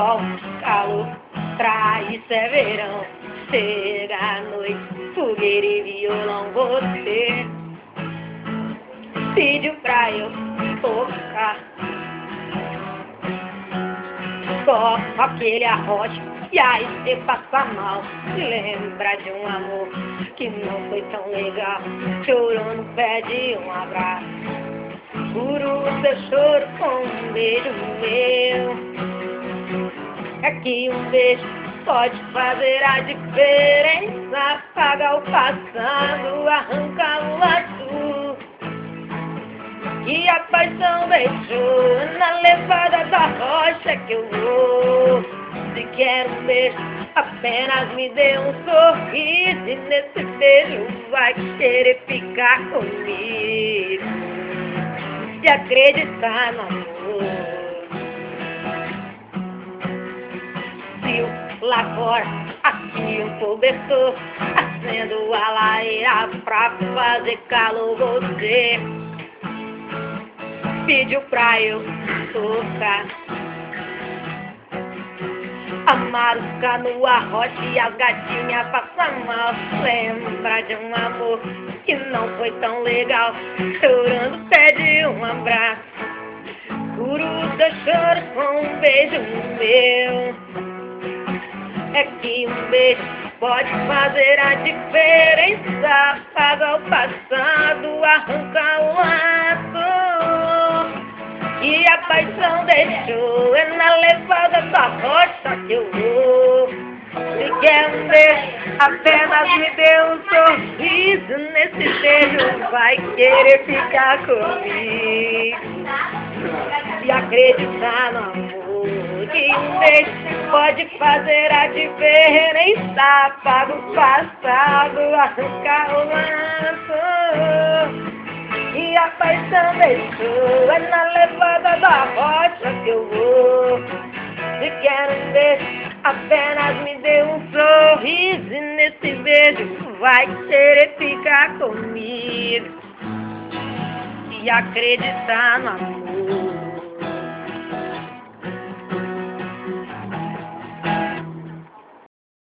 sol, calor, traz é verão. Chega a noite, fogueira e violão, você pediu pra eu tocar só aquele arrote, e aí você passa mal. Se lembra de um amor que não foi tão legal, chorando pede um abraço, cura o seu choro com um beijo meu. É que um beijo pode fazer a diferença, apaga o passado, arranca o azul e a paixão deixou. Na levada da rocha que eu vou. Se quer um beijo, apenas me dê um sorriso, e nesse beijo vai querer ficar comigo e acreditar no amor. Lá fora, aqui um cobertor, acendo a lareira pra fazer calor. Você pediu pra eu tocar Amarusca no arrote e as gatinhas passam mal. Lembra de um amor que não foi tão legal, chorando pede um abraço, cura o seu choro com um beijo meu. É que um beijo pode fazer a diferença, apaga o passado, arranca o laço e a paixão deixou. É na levada da rocha que eu vou. Se quer um beijo, apenas me dê um sorriso, nesse beijo vai querer ficar comigo e acreditar no amor. Que um beijo pode fazer a diferença, apaga o passado, arranca o laço e a paixão deixou. É na levada da rocha que eu vou. Se quer um beijo, apenas me dê um sorriso, e nesse beijo vai querer ficar comigo e acreditar no amor.